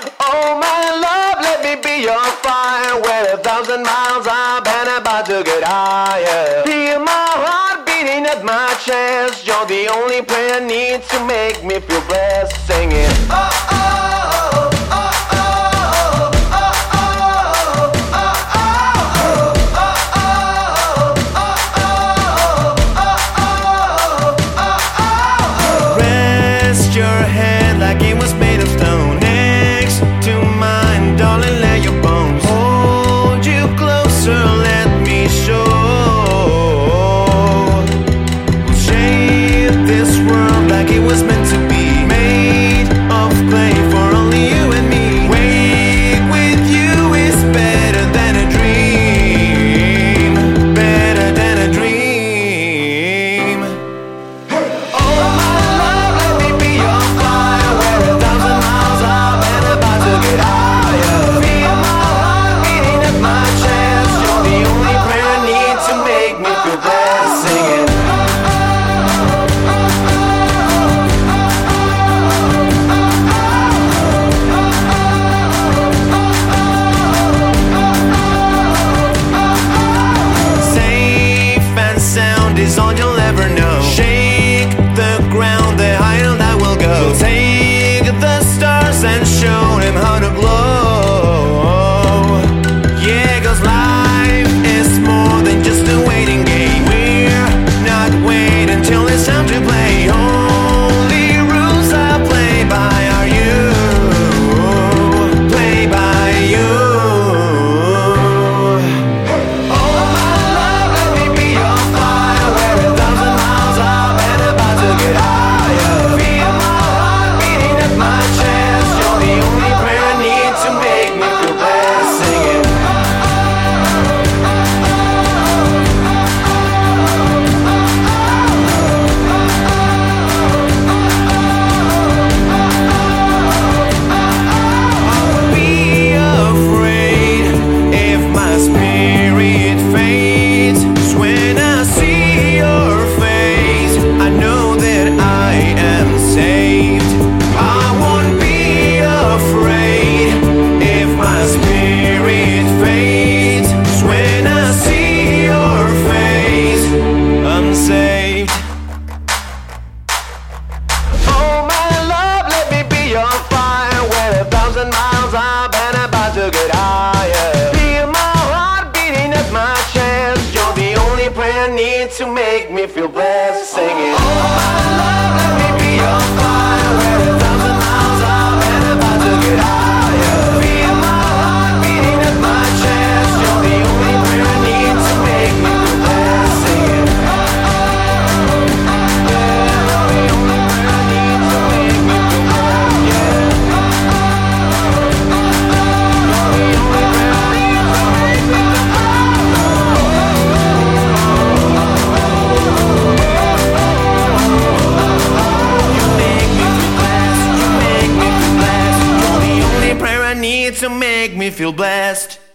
Oh my love, let me be your fire. Where 1,000 miles up and about to get higher. Feel my heart beating at my chest. You're the only prayer I need to make me feel blessed. Singing oh oh oh oh oh oh oh oh. Rest your head like it was made of stone next to mine, darling, lay your bones. Hold you closer, let me show. We'll shape this world like it was meant to be, made of clay for only you and me. Wake with you is better than a dream, better than a dream. Oh my love, let me be your fire. We're 1,000 miles up and about to get higher. Feel my heart beating at my chest. You're the only prayer I need to make me feel blessed. Singing Safe and sound is all you'll ever know. Shake the ground, the higher that will go. We'll take the stars and show them how to glow. Yeah, 'cause life is more than just a waiting game. We're not waiting till it's time to play. Only rules I play by are you, play by you. oh my love, let me be your fire. We're 1,000 miles up and about to get higher. Feel my heart beating at my chest. You're the only prayer I need to make me feel blessed. Singing Be afraid if my spirit fades. 'Cause when I see your face, I know that I am saved. I won't be afraid if my spirit fades. 'Cause when I see your face, I'm saved. oh my love, let me be your fire. We're 1,000 miles up and about to get higher. Feel my heart beating at my chest. You're the only prayer I need to make me feel blessed. Singing oh my love, let me be your fire. We're 1,000 miles up and about to get higher. Feel my heart beating at my chest. You're the only prayer I need to make me feel blessed. Singing To make me feel blessed.